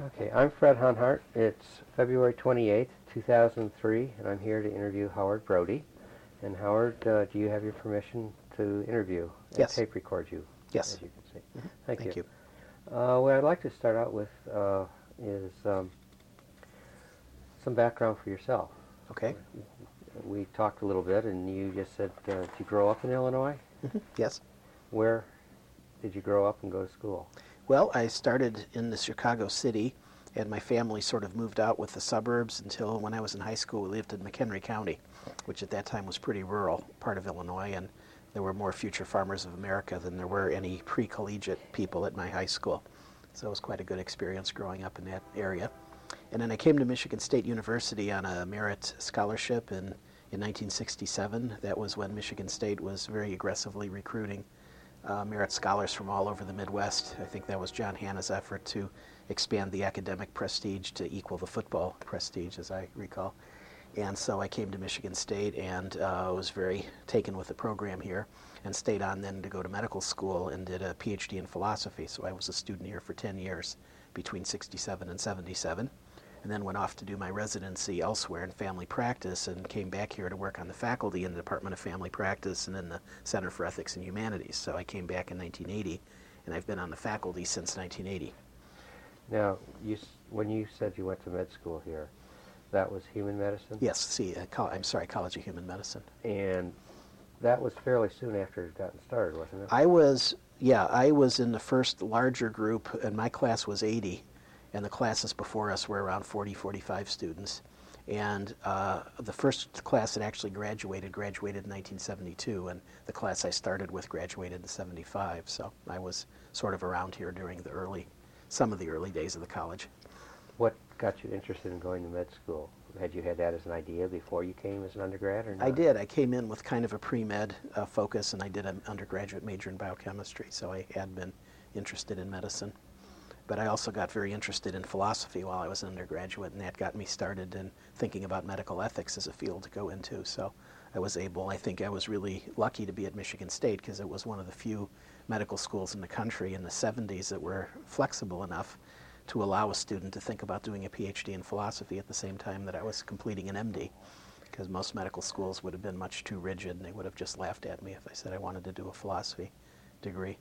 Okay, I'm Fred Honhart. It's February 28th, 2003, and I'm here to interview Howard Brody. And Howard, do you have your permission to interview and Yes. tape record you? Yes. As you can see. Mm-hmm. Thank you. you. What I'd like to start out with is some background for yourself. Okay. We talked a little bit, and you just said, did you grow up in Illinois? Mm-hmm. Yes. Where did you grow up and go to school? Well, I started in the Chicago city, and my family sort of moved out with the suburbs until when I was in high school. We lived in McHenry County, which at that time was pretty rural part of Illinois, and there were more future farmers of America than there were any pre-collegiate people at my high school. So it was quite a good experience growing up in that area. And then I came to Michigan State University on a merit scholarship in 1967. That was when Michigan State was very aggressively recruiting merit scholars from all over the Midwest. I think that was John Hanna's effort to expand the academic prestige to equal the football prestige, as I recall. And so I came to Michigan State and was very taken with the program here, and stayed on then to go to medical school and did a PhD in philosophy. So I was a student here for 10 years between 67 and 77. And then went off to do my residency elsewhere in family practice, and came back here to work on the faculty in the Department of Family Practice and in the Center for Ethics and Humanities. So I came back in 1980, and I've been on the faculty since 1980. Now, when you said you went to med school here, that was human medicine? Yes, College of Human Medicine. And that was fairly soon after it had gotten started, wasn't it? I was in the first larger group, and my class was 80. And the classes before us were around 40, 45 students. And the first class that actually graduated in 1972, and the class I started with graduated in 75. So I was sort of around here during some of the early days of the college. What got you interested in going to med school? Had you had that as an idea before you came as an undergrad, or not? I did. I came in with kind of a pre-med focus, and I did an undergraduate major in biochemistry, so I had been interested in medicine. But I also got very interested in philosophy while I was an undergraduate, and that got me started in thinking about medical ethics as a field to go into. So I think I was really lucky to be at Michigan State, because it was one of the few medical schools in the country in the 70s that were flexible enough to allow a student to think about doing a PhD in philosophy at the same time that I was completing an MD, because most medical schools would have been much too rigid, and they would have just laughed at me if I said I wanted to do a philosophy degree.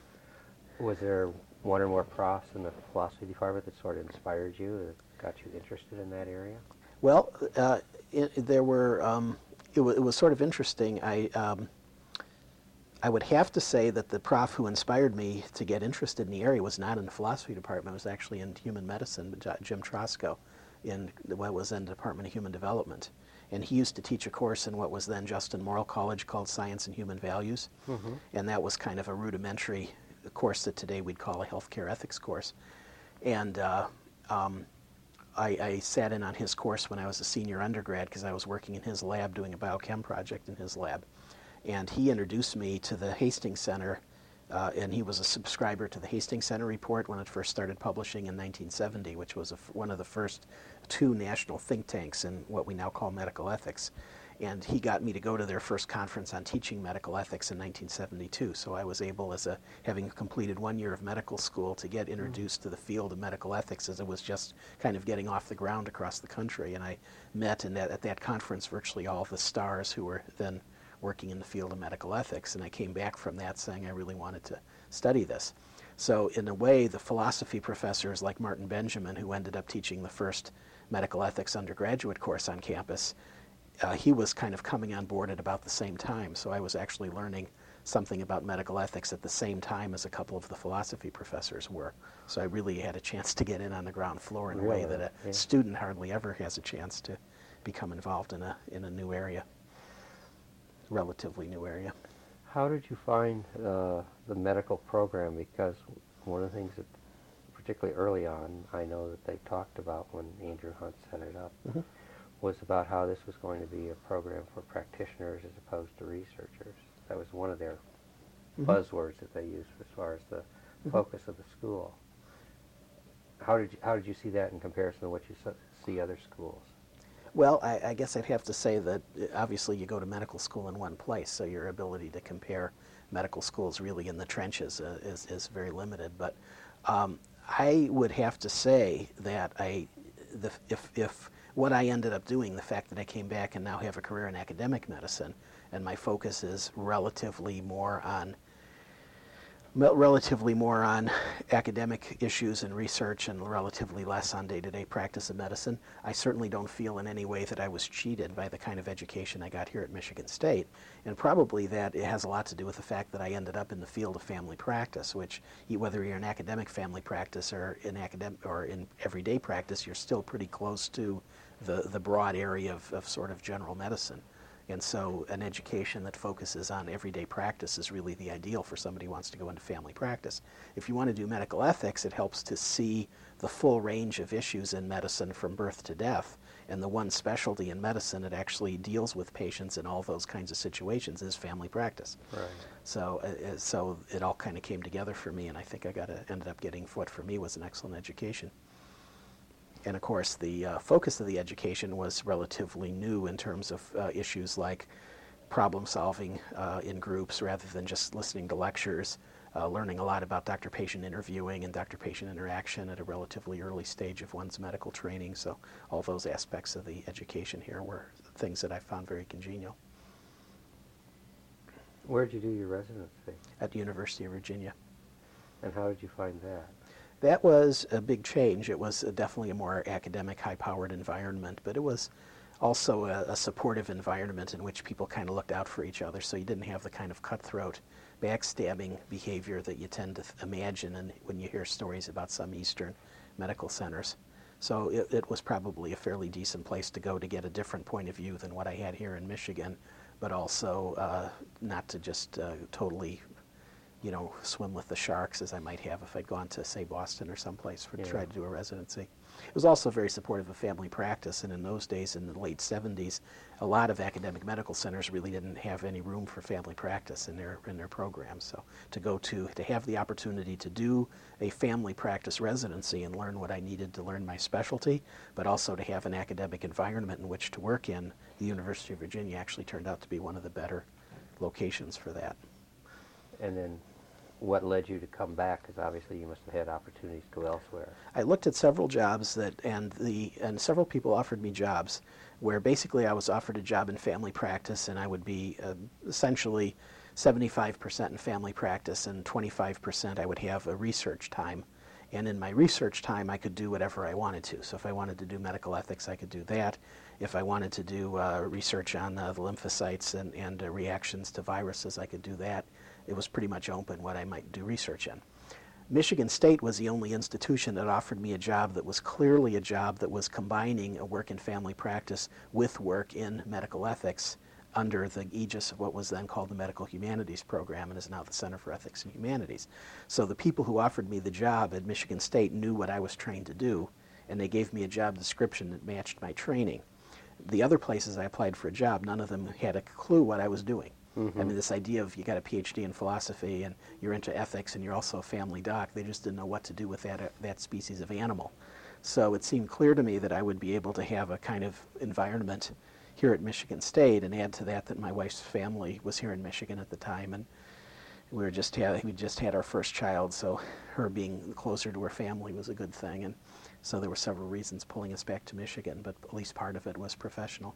Was there one or more profs in the philosophy department that sort of inspired you, that got you interested in that area? Well, there were. It was sort of interesting. I would have to say that the prof who inspired me to get interested in the area was not in the philosophy department. It was actually in human medicine, Jim Trosco, in what was then the Department of Human Development. And he used to teach a course in what was then Justin Morrill College called Science and Human Values. Mm-hmm. And that was kind of a rudimentary course that today we'd call a healthcare ethics course. And I sat in on his course when I was a senior undergrad, because I was working in his lab doing a biochem project in his lab. And he introduced me to the Hastings Center, and he was a subscriber to the Hastings Center report when it first started publishing in 1970, which was one of the first two national think tanks in what we now call medical ethics. And he got me to go to their first conference on teaching medical ethics in 1972. So I was able, having completed 1 year of medical school, to get introduced to the field of medical ethics as it was just kind of getting off the ground across the country. And I met at that conference virtually all of the stars who were then working in the field of medical ethics. And I came back from that saying I really wanted to study this. So in a way, the philosophy professors like Martin Benjamin, who ended up teaching the first medical ethics undergraduate course on campus, he was kind of coming on board at about the same time. So I was actually learning something about medical ethics at the same time as a couple of the philosophy professors were. So I really had a chance to get in on the ground floor in a way that a student hardly ever has a chance to become involved in a new area, relatively new area. How did you find the medical program? Because one of the things that, particularly early on, I know that they talked about when Andrew Hunt set it up, mm-hmm. was about how this was going to be a program for practitioners as opposed to researchers. That was one of their mm-hmm. buzzwords that they used as far as the mm-hmm. focus of the school. How did you see that in comparison to what you see other schools? Well, I guess I'd have to say that obviously you go to medical school in one place, so your ability to compare medical schools really in the trenches is very limited. But I would have to say that if what I ended up doing, the fact that I came back and now have a career in academic medicine, and my focus is relatively more on academic issues and research and relatively less on day-to-day practice of medicine, I certainly don't feel in any way that I was cheated by the kind of education I got here at Michigan State. And probably that it has a lot to do with the fact that I ended up in the field of family practice, which whether you're in academic family practice or in everyday practice, you're still pretty close to the broad area of sort of general medicine. And so an education that focuses on everyday practice is really the ideal for somebody who wants to go into family practice. If you want to do medical ethics, it helps to see the full range of issues in medicine from birth to death. And the one specialty in medicine that actually deals with patients in all those kinds of situations is family practice. Right. So it all kind of came together for me, and I think ended up getting what for me was an excellent education. And of course, the focus of the education was relatively new in terms of issues like problem solving in groups rather than just listening to lectures, learning a lot about doctor-patient interviewing and doctor-patient interaction at a relatively early stage of one's medical training. So all those aspects of the education here were things that I found very congenial. Where did you do your residency? At the University of Virginia. And how did you find that? That was a big change. It was definitely a more academic, high-powered environment, but it was also a supportive environment in which people kind of looked out for each other, so you didn't have the kind of cutthroat, backstabbing behavior that you tend to imagine when you hear stories about some Eastern medical centers. So it was probably a fairly decent place to go to get a different point of view than what I had here in Michigan, but also not to just totally swim with the sharks as I might have if I'd gone to, say, Boston or someplace to try to do a residency. It was also very supportive of family practice, and in those days, in the late 70s, a lot of academic medical centers really didn't have any room for family practice in their programs. So to have the opportunity to do a family practice residency and learn what I needed to learn my specialty, but also to have an academic environment in which to work in, the University of Virginia actually turned out to be one of the better locations for that. And then what led you to come back? Because obviously you must have had opportunities to go elsewhere. I looked at several jobs and several people offered me jobs where basically I was offered a job in family practice, and I would be essentially 75% in family practice and 25% I would have a research time. And in my research time, I could do whatever I wanted to. So if I wanted to do medical ethics, I could do that. If I wanted to do research on the lymphocytes and reactions to viruses, I could do that. It was pretty much open what I might do research in. Michigan State was the only institution that offered me a job that was clearly a job that was combining a work in family practice with work in medical ethics under the aegis of what was then called the Medical Humanities Program and is now the Center for Ethics and Humanities. So the people who offered me the job at Michigan State knew what I was trained to do, and they gave me a job description that matched my training. The other places I applied for a job, none of them had a clue what I was doing. Mm-hmm. I mean, this idea of you got a PhD in philosophy and you're into ethics and you're also a family doc, they just didn't know what to do with that species of animal. So it seemed clear to me that I would be able to have a kind of environment here at Michigan State, and add to that my wife's family was here in Michigan at the time, and we just had our first child, so her being closer to her family was a good thing, and so there were several reasons pulling us back to Michigan, but at least part of it was professional.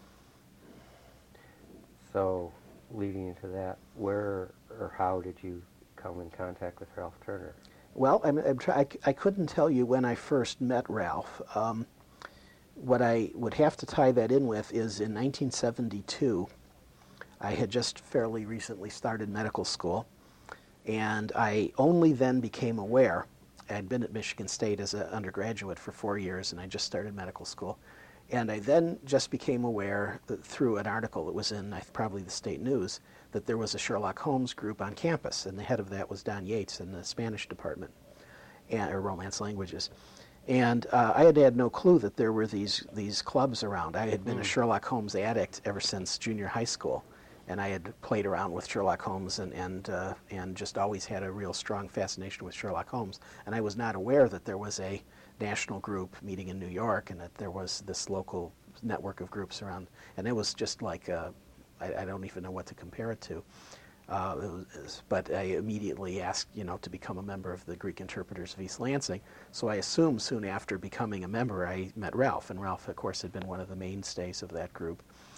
So, leading into that, where or how did you come in contact with Ralph Turner? Well, I couldn't tell you when I first met Ralph. What I would have to tie that in with is in 1972, I had just fairly recently started medical school, and I only then became aware. I'd been at Michigan State as an undergraduate for 4 years, and I just started medical school. And I then just became aware through an article that was in probably the State News that there was a Sherlock Holmes group on campus, and the head of that was Don Yates in the Spanish department, or Romance Languages. And I had no clue that there were these clubs around. I had been a Sherlock Holmes addict ever since junior high school, and I had played around with Sherlock Holmes and just always had a real strong fascination with Sherlock Holmes. And I was not aware that there was a national group meeting in New York and that there was this local network of groups around. And it was just like, I don't even know what to compare it to. But I immediately asked, to become a member of the Greek Interpreters of East Lansing. So I assume soon after becoming a member, I met Ralph, and Ralph, of course, had been one of the mainstays of that group.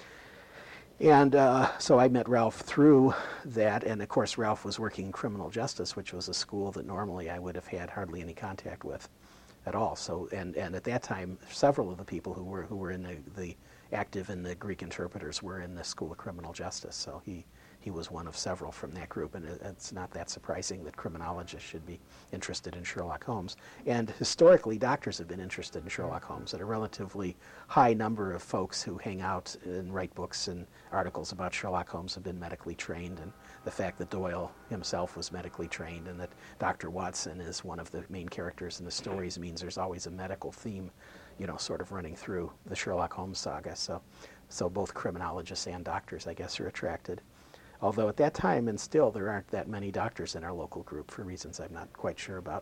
And so I met Ralph through that, and of course Ralph was working in criminal justice, which was a school that normally I would have had hardly any contact with at all. So, and at that time, several of the people who were in the active in the Greek interpreters were in the School of Criminal Justice. So he was one of several from that group, and it's not that surprising that criminologists should be interested in Sherlock Holmes. And historically, doctors have been interested in Sherlock Holmes. At a relatively high number of folks who hang out and write books and articles about Sherlock Holmes have been medically trained, and the fact that Doyle himself was medically trained and that Dr. Watson is one of the main characters in the stories means there's always a medical theme, sort of running through the Sherlock Holmes saga. So both criminologists and doctors, I guess, are attracted. Although at that time, and still, there aren't that many doctors in our local group for reasons I'm not quite sure about.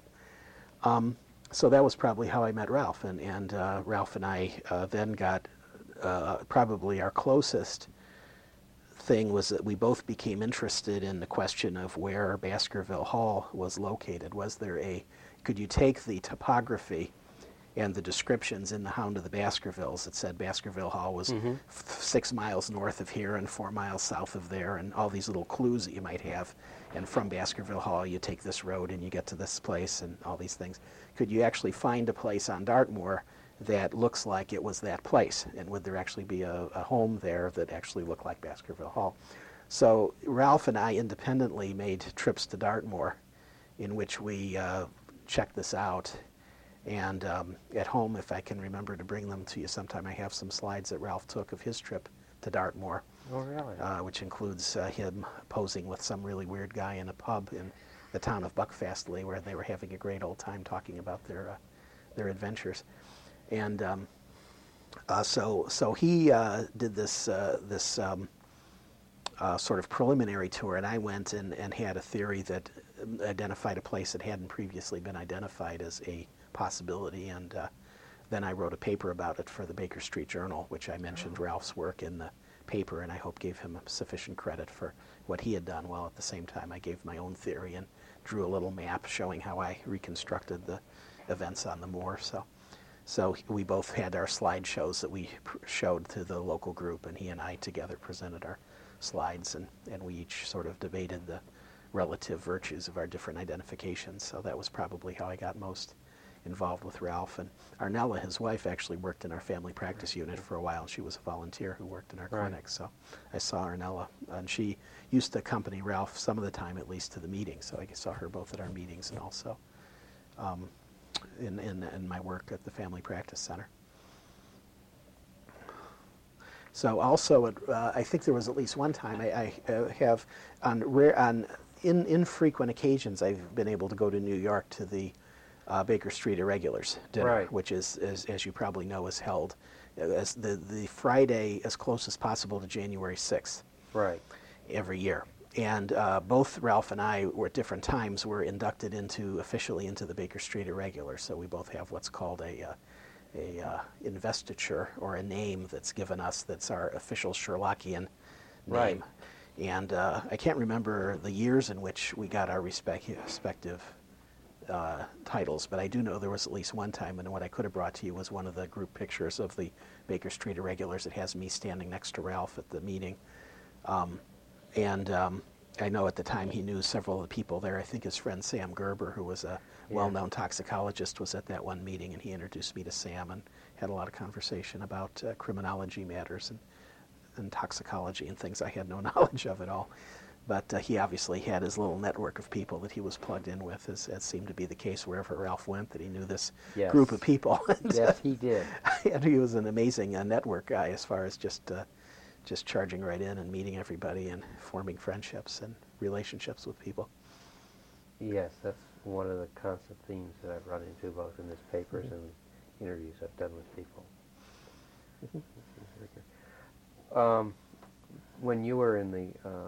So that was probably how I met Ralph, and Ralph and I then got probably our closest thing was that we both became interested in the question of where Baskerville Hall was located. Could you take the topography and the descriptions in the Hound of the Baskervilles that said Baskerville Hall was 6 miles north of here and 4 miles south of there, and all these little clues that you might have. And from Baskerville Hall, you take this road and you get to this place and all these things. Could you actually find a place on Dartmoor that looks like it was that place? And would there actually be a home there that actually looked like Baskerville Hall? So Ralph and I independently made trips to Dartmoor in which we checked this out. And at home, if I can remember to bring them to you sometime, I have some slides that Ralph took of his trip to Dartmoor. Oh, really? Which includes him posing with some really weird guy in a pub in the town of Buckfastleigh, where they were having a great old time talking about their adventures. And so he did this sort of preliminary tour, and I went and had a theory that identified a place that hadn't previously been identified as a possibility, and then I wrote a paper about it for the Baker Street Journal, which I mentioned Ralph's work in the paper, and I hope gave him sufficient credit for what he had done, while at the same time I gave my own theory and drew a little map showing how I reconstructed the events on the moor. So we both had our slideshows that we showed to the local group, and he and I together presented our slides, and we each sort of debated the relative virtues of our different identifications. So that was probably how I got most involved with Ralph. And Arnella, his wife, actually worked in our family practice unit for a while. She was a volunteer who worked in our clinic. So I saw Arnella, and she used to accompany Ralph some of the time, at least, to the meetings. So I saw her both at our meetings and also in my work at the Family Practice Center. So also, I think there was at least one time I have on infrequent occasions I've been able to go to New York to the Baker Street Irregulars dinner, which is, as you probably know, is held as the Friday as close as possible to January 6th. Right. Every year. And both Ralph and I, were at different times, were inducted officially into the Baker Street Irregulars. So we both have what's called a investiture, or a name that's given us that's our official Sherlockian name. Right. And I can't remember the years in which we got our respective titles, but I do know there was at least one time, and what I could have brought to you was one of the group pictures of the Baker Street Irregulars. It has me standing next to Ralph at the meeting. I know at the time he knew several of the people there. I think his friend Sam Gerber, who was a well-known toxicologist, was at that one meeting, and he introduced me to Sam and had a lot of conversation about criminology matters and toxicology and things I had no knowledge of at all. But he obviously had his little network of people that he was plugged in with, as seemed to be the case wherever Ralph went, that he knew this group of people. Yes, he did. And he was an amazing network guy as far as just charging right in and meeting everybody and forming friendships and relationships with people. Yes, that's one of the constant themes that I've run into both in his papers and interviews I've done with people. When you were in the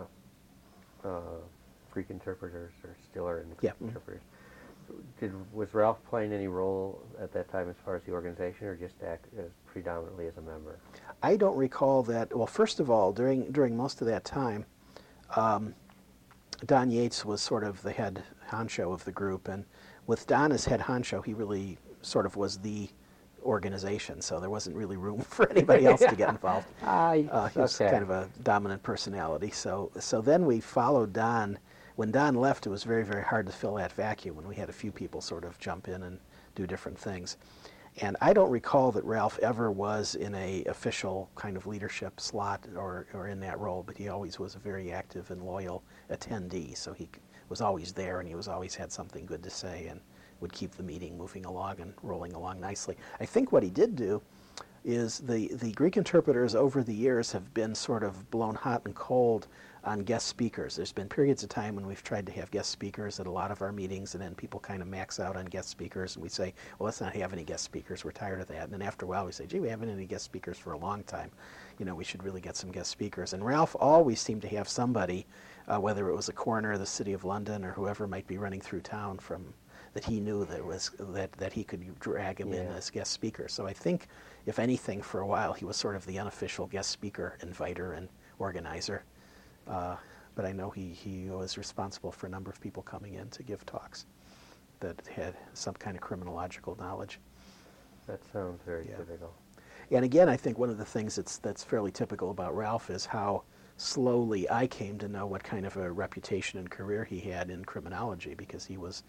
Greek interpreters, or still are in the Greek interpreters, was Ralph playing any role at that time as far as the organization, or just act as predominantly as a member? I don't recall that. Well, first of all, during most of that time, Don Yates was sort of the head honcho of the group, and with Don as head honcho, he really sort of was the organization, so there wasn't really room for anybody else to get involved. He was kind of a dominant personality. So then we followed Don. When Don left, it was very, very hard to fill that vacuum, and we had a few people sort of jump in and do different things. And I don't recall that Ralph ever was in a official kind of leadership slot or in that role, but he always was a very active and loyal attendee. So he was always there, and he was always had something good to say and would keep the meeting moving along and rolling along nicely. I think what he did do is the Greek interpreters over the years have been sort of blown hot and cold on guest speakers. There's been periods of time when we've tried to have guest speakers at a lot of our meetings, and then people kind of max out on guest speakers, and we say, well, let's not have any guest speakers. We're tired of that. And then after a while, we say, gee, we haven't had any guest speakers for a long time. You know, we should really get some guest speakers. And Ralph always seemed to have somebody, whether it was a coroner of the City of London or whoever might be running through town that he knew that he could drag him in as guest speaker. So I think, if anything, for a while, he was sort of the unofficial guest speaker, inviter, and organizer. But I know he was responsible for a number of people coming in to give talks that had some kind of criminological knowledge. That sounds very typical. And again, I think one of the things that's fairly typical about Ralph is how slowly I came to know what kind of a reputation and career he had in criminology, because he was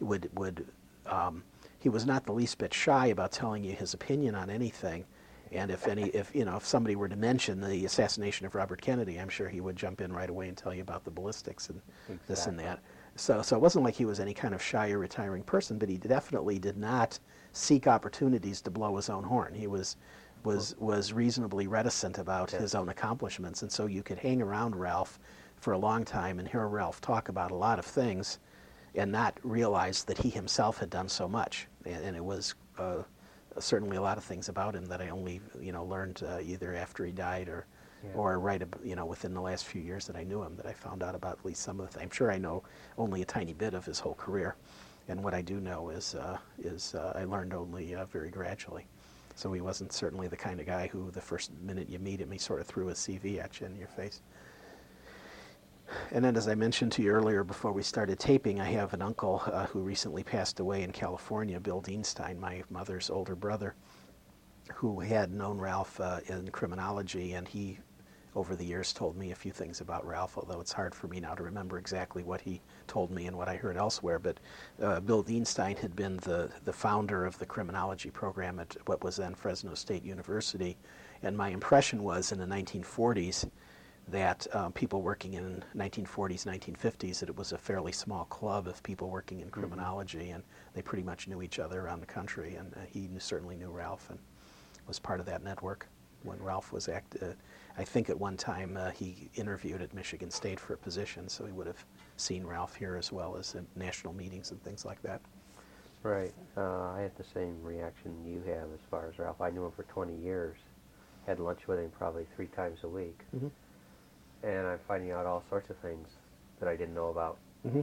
not the least bit shy about telling you his opinion on anything. And if somebody were to mention the assassination of Robert Kennedy, I'm sure he would jump in right away and tell you about the ballistics and this and that. So it wasn't like he was any kind of shy or retiring person, but he definitely did not seek opportunities to blow his own horn. He was reasonably reticent about his own accomplishments, and so you could hang around Ralph for a long time and hear Ralph talk about a lot of things and not realize that he himself had done so much. And it was certainly a lot of things about him that I only learned either after he died or right within the last few years that I knew him, that I found out about at least some of the things. I'm sure I know only a tiny bit of his whole career, and what I do know is I learned only very gradually. So he wasn't certainly the kind of guy who the first minute you meet him, he sort of threw his CV at you in your face. And then, as I mentioned to you earlier before we started taping, I have an uncle who recently passed away in California, Bill Dienstein, my mother's older brother, who had known Ralph in criminology, and he, over the years, told me a few things about Ralph, although it's hard for me now to remember exactly what he told me and what I heard elsewhere. But Bill Dienstein had been the founder of the criminology program at what was then Fresno State University, and my impression was in the 1940s that people working in 1940s, 1950s, that it was a fairly small club of people working in criminology, and they pretty much knew each other around the country, and he certainly knew Ralph and was part of that network when Ralph was I think at one time he interviewed at Michigan State for a position, so he would have seen Ralph here as well as in national meetings and things like that. Right. I had the same reaction you have as far as Ralph. I knew him for 20 years, had lunch with him probably 3 times a week. Mm-hmm. And I'm finding out all sorts of things that I didn't know about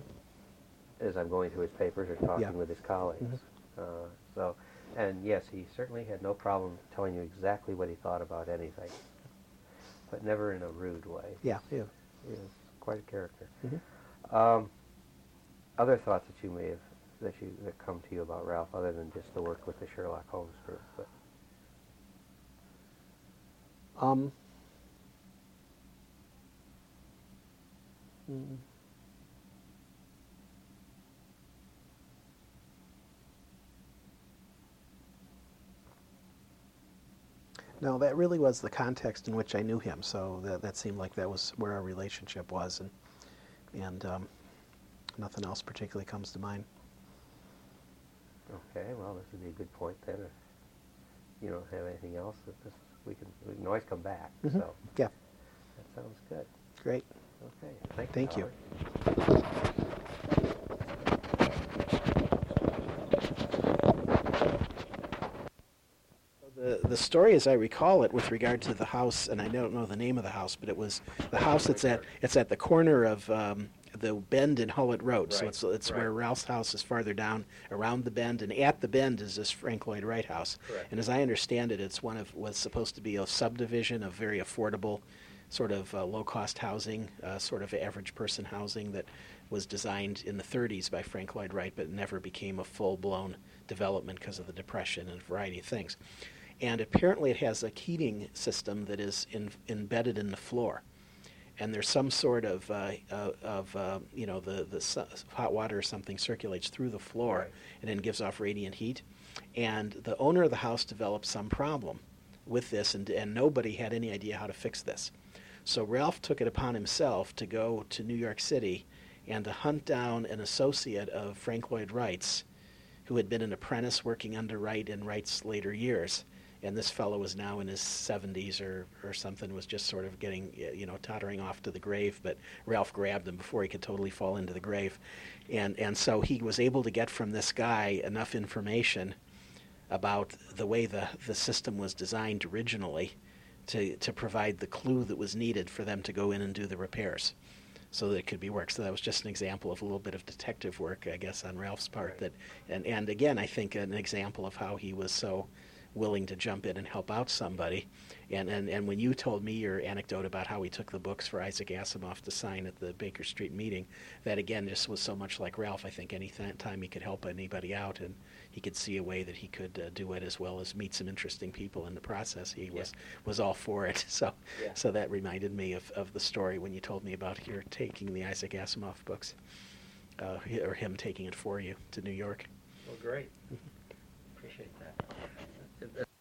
as I'm going through his papers or talking with his colleagues. And yes, he certainly had no problem telling you exactly what he thought about anything, but never in a rude way. Yeah. He was quite a character. Mm-hmm. Other thoughts that you may have, that come to you about Ralph, other than just the work with the Sherlock Holmes group? But. No, that really was the context in which I knew him, so that seemed like that was where our relationship was, and nothing else particularly comes to mind. Okay, well, this would be a good point then. If you don't have anything else, we can always come back. Mm-hmm. So yeah, that sounds good. Great. Okay, thank you. The story, as I recall it, with regard to the house, and I don't know the name of the house, but it was the house it's at the corner of the bend in Hullett Road. Right. So it's where Ralph's house is farther down around the bend, and at the bend is this Frank Lloyd Wright house. Correct. And as I understand it, was supposed to be a subdivision of very affordable sort of low-cost housing, sort of average person housing that was designed in the 30s by Frank Lloyd Wright, but never became a full-blown development because of the Depression and a variety of things. And apparently it has a heating system that is embedded in the floor. And there's some sort of you know, the hot water or something circulates through the floor, Right. and then gives off radiant heat. And the owner of the house developed some problem with this, and nobody had any idea how to fix this. So Ralph took it upon himself to go to New York City and to hunt down an associate of Frank Lloyd Wright's, who had been an apprentice working under Wright in Wright's later years. And this fellow was now in his 70s or something, was just sort of getting, you know, tottering off to the grave. But Ralph grabbed him before he could totally fall into the grave. And so he was able to get from this guy enough information about the way the system was designed originally to provide the clue that was needed for them to go in and do the repairs so that it could be worked. So that was just an example of a little bit of detective work, I guess, on Ralph's part. Right. And again, I think an example of how he was so willing to jump in and help out somebody. And when you told me your anecdote about how he took the books for Isaac Asimov to sign at the Baker Street meeting, that again just was so much like Ralph. I think any time he could help anybody out and he could see a way that he could do it as well as meet some interesting people in the process, he was all for it. So Yeah. so that reminded me of the story when you told me about your taking the Isaac Asimov books, or him taking it for you to New York. Well, great. Appreciate that.